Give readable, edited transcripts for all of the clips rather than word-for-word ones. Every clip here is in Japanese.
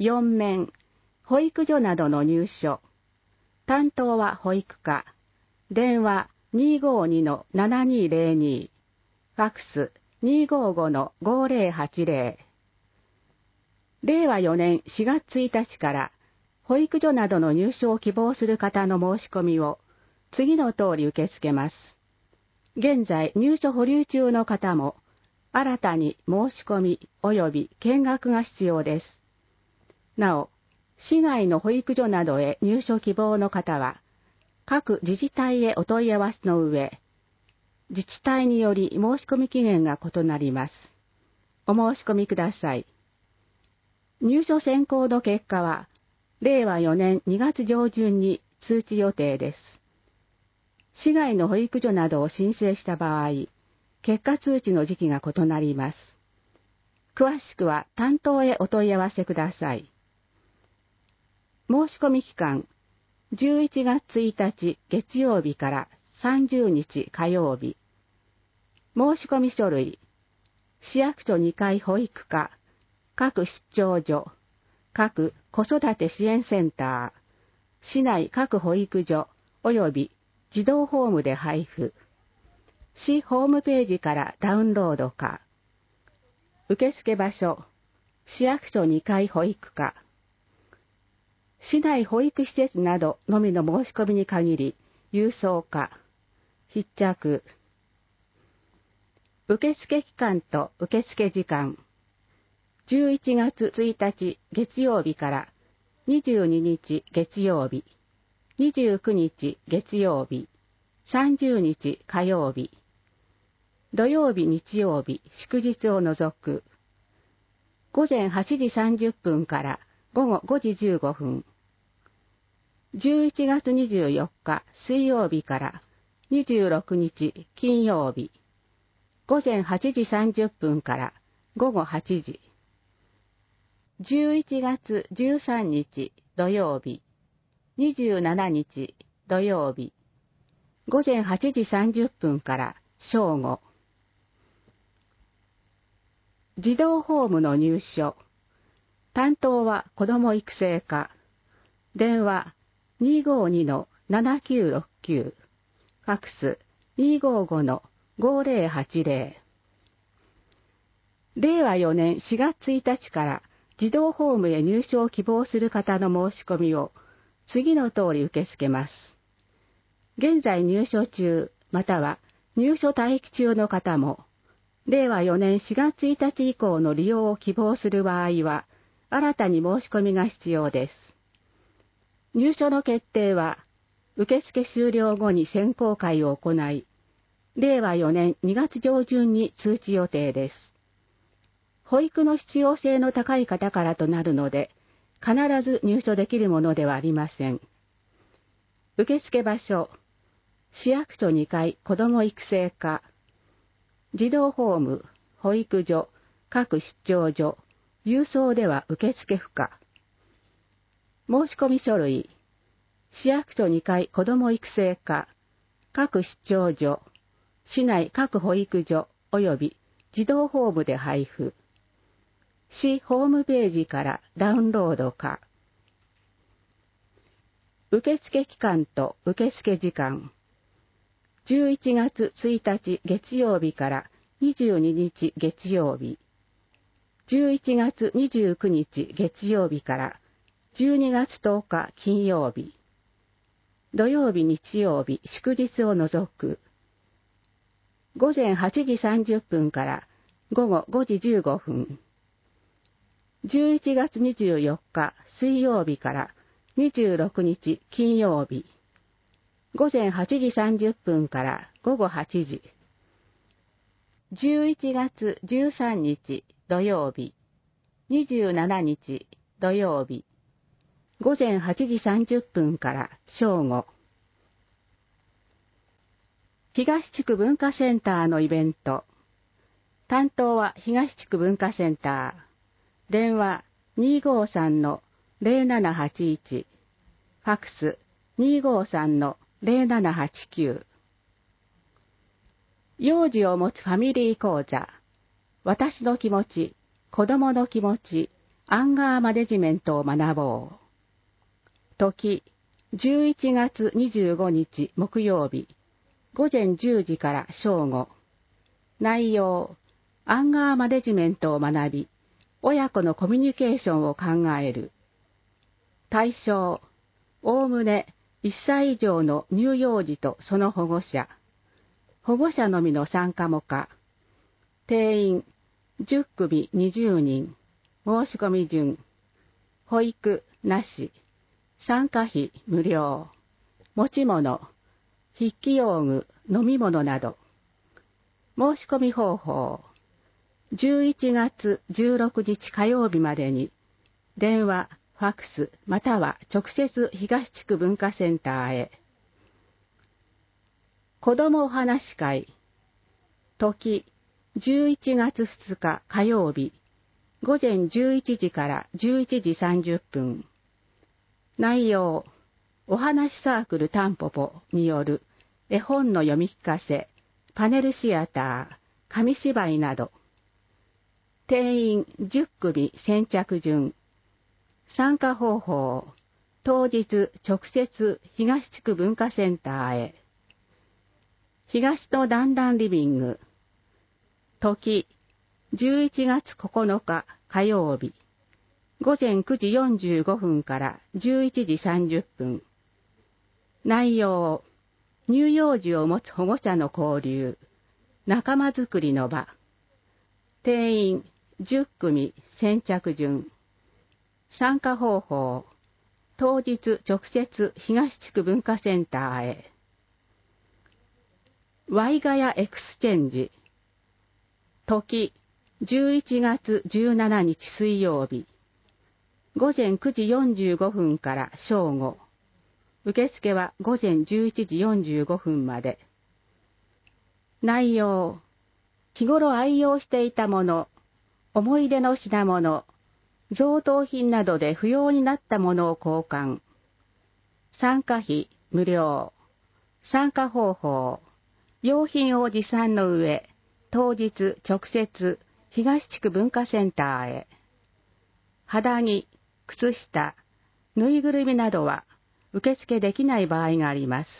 4面、保育所などの入所。担当は保育課。電話252-7202。ファックス255-5080。令和4年4月1日から保育所などの入所を希望する方の申し込みを次の通り受け付けます。現在入所保留中の方も新たに申し込み及び見学が必要です。なお、市外の保育所などへ入所希望の方は各自治体へお問い合わせの上、自治体により申し込み期限が異なります。お申し込みください。入所選考の結果は、令和4年2月上旬に通知予定です。市外の保育所などを申請した場合、結果通知の時期が異なります。詳しくは担当へお問い合わせください。申し込み期間、11月1日月曜日から30日火曜日。申し込み書類、市役所2階保育課、各出張所、各子育て支援センター、市内各保育所及び児童ホームで配布。市ホームページからダウンロードか。受付場所、市役所2階保育課。市内保育施設などのみの申し込みに限り、郵送か。必着。受付期間と受付時間。11月1日月曜日から22日月曜日、29日月曜日、30日火曜日、土曜日日曜日祝日を除く。午前8時30分から午後5時15分。11月24日水曜日から26日金曜日。午前8時30分から午後8時。11月13日土曜日。27日土曜日。午前8時30分から正午。児童ホームの入所。担当は子ども育成課。電話252-7969。ファックス255-5080。令和4年4月1日から児童ホームへ入所を希望する方の申し込みを次の通り受け付けます。現在入所中、または入所待機中の方も、令和4年4月1日以降の利用を希望する場合は、新たに申し込みが必要です。入所の決定は、受付終了後に選考会を行い、令和4年2月上旬に通知予定です。保育の必要性の高い方からとなるので、必ず入所できるものではありません。受付場所、市役所2階子ども育成課、児童ホーム、保育所、各出張所、郵送では受付不可。申し込み書類、市役所2階子ども育成課、各出張所、市内各保育所及び児童ホームで配布。市ホームページからダウンロードか。受付期間と受付時間。11月1日月曜日から22日月曜日。11月29日月曜日から12月10日金曜日。土曜日日曜日祝日を除く。午前8時30分から午後5時15分。11月24日水曜日から26日金曜日。午前8時30分から午後8時。11月13日土曜日。27日土曜日。午前8時30分から正午。東地区文化センターのイベント。担当は東地区文化センター。電話253-0781。ファックス253-0789。幼児を持つファミリー講座。私の気持ち、子供の気持ち、 アンガーマネジメントを学ぼう。時、11月25日木曜日、午前10時から正午。内容、アンガーマネジメントを学び、親子のコミュニケーションを考える。対象、おおむね1歳以上の乳幼児とその保護者。保護者のみの参加も可。定員、10組20人。申し込み順。保育なし。参加費無料。持ち物、筆記用具、飲み物など。申し込み方法。11月16日火曜日までに、電話、ファックス、または直接東地区文化センターへ。子どもお話し会。時、11月2日火曜日、午前11時から11時30分。内容、お話サークルタンポポによる絵本の読み聞かせ、パネルシアター、紙芝居など。定員10組先着順。参加方法、当日直接東地区文化センターへ。東の段々リビング。時、11月9日火曜日。午前9時45分から11時30分。内容、乳幼児を持つ保護者の交流、仲間づくりの場。定員10組先着順。参加方法、当日直接東地区文化センターへ。ワイガヤエクスチェンジ。時、11月17日水曜日。午前9時45分から正午。受付は午前11時45分まで。内容、日頃愛用していたもの、思い出の品物、贈答品などで不要になったものを交換。参加費無料。参加方法、用品を持参の上、当日直接東地区文化センターへ。肌着、靴下、ぬいぐるみなどは受付できない場合があります。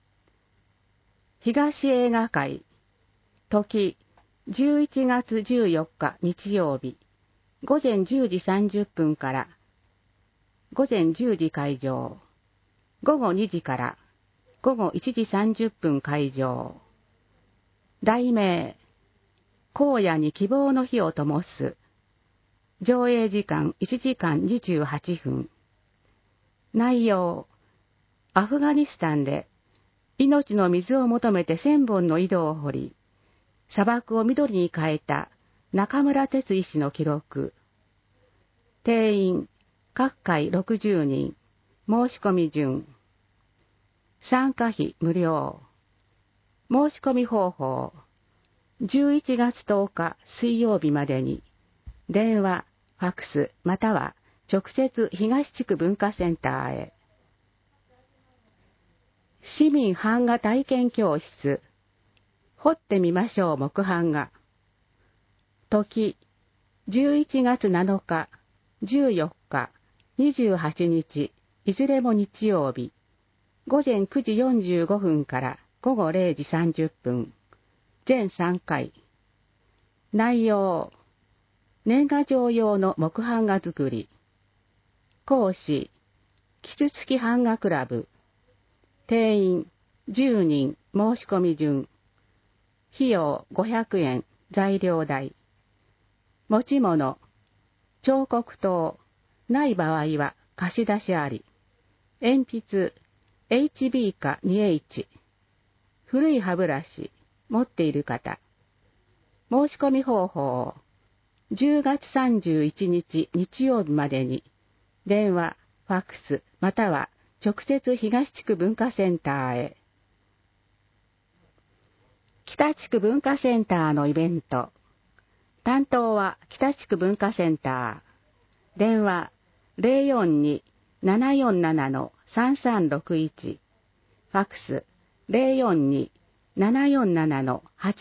東映画会。時、11月14日日曜日。午前10時30分から午前10時開場。午後2時から午後1時30分開場。題名、荒野に希望の火を灯す。上映時間1時間28分。内容、アフガニスタンで命の水を求めて1000本の井戸を掘り、砂漠を緑に変えた中村哲医師の記録。定員、各回60人。申し込み順。参加費無料。申し込み方法。11月10日水曜日までに、電話、ファックス、または直接東地区文化センターへ。市民版画体験教室。掘ってみましょう木版画。時、11月7日、14日、28日、いずれも日曜日。午前9時45分から午後0時30分。全3回。内容、年賀状用の木版画作り。講師、キツツキ版画クラブ。定員、10人、申し込み順。費用500円、材料代。持ち物、彫刻刀、ない場合は貸し出しあり。鉛筆、HB か 2H。古い歯ブラシ、持っている方。申し込み方法、10月31日日曜日までに、電話、ファックス、または直接東地区文化センターへ。北地区文化センターのイベント。担当は北地区文化センター。電話 042-747-3361。ファックス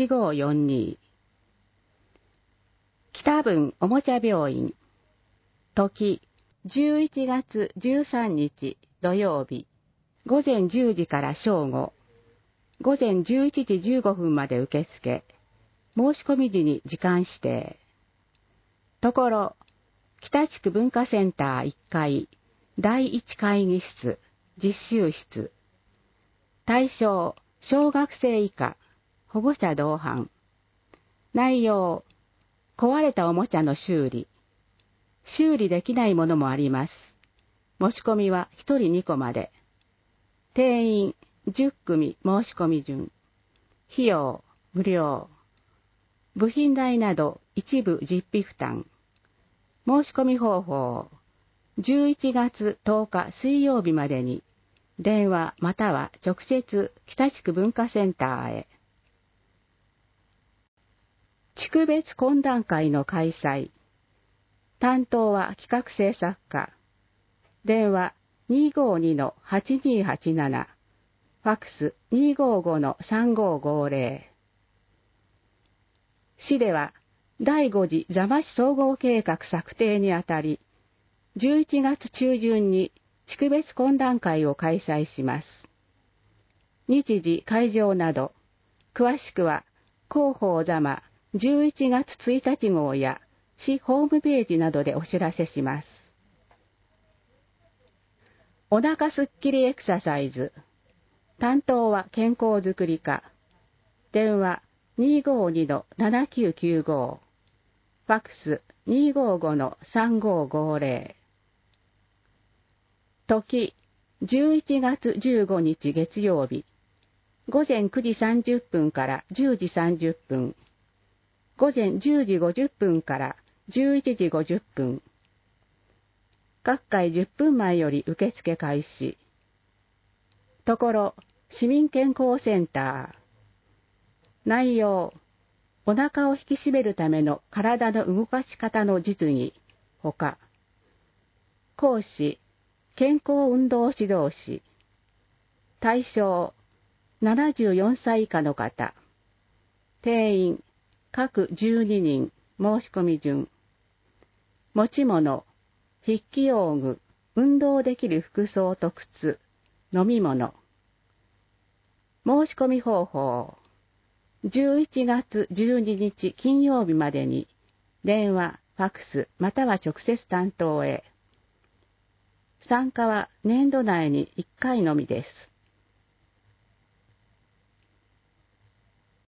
042-747-8542。北分おもちゃ病院。 時、11月13日土曜日、午前10時から正午、午前11時15分まで受付、申し込み時に時間指定。ところ、北地区文化センター1階、第1会議室、実習室。対象、小学生以下、保護者同伴。内容、壊れたおもちゃの修理。修理できないものもあります。申し込みは1人2個まで。定員10組申し込み順。費用無料。部品代など一部実費負担。申し込み方法。11月10日水曜日までに、電話または直接北地区文化センターへ。地区別懇談会の開催。担当は企画制作課。電話 252-8287。ファックス 255-3550。市では第5次座間市総合計画策定にあたり、11月中旬に地区別懇談会を開催します。日時、会場など、詳しくは広報座間11月1日号や市ホームページなどでお知らせします。お腹すっきりエクササイズ。担当は健康づくり課。電話 252-7995。ファックス 255-3550。時、11月15日月曜日。午前9時30分から10時30分。午前10時50分から11時50分。各回10分前より受付開始。ところ、市民健康センター。内容、お腹を引き締めるための体の動かし方の実技、ほか。講師、健康運動指導士。対象、74歳以下の方。定員、各12人、申し込み順。持ち物、筆記用具、運動できる服装と靴、飲み物。申し込み方法。11月12日金曜日までに、電話、ファックス、または直接担当へ。参加は年度内に1回のみです。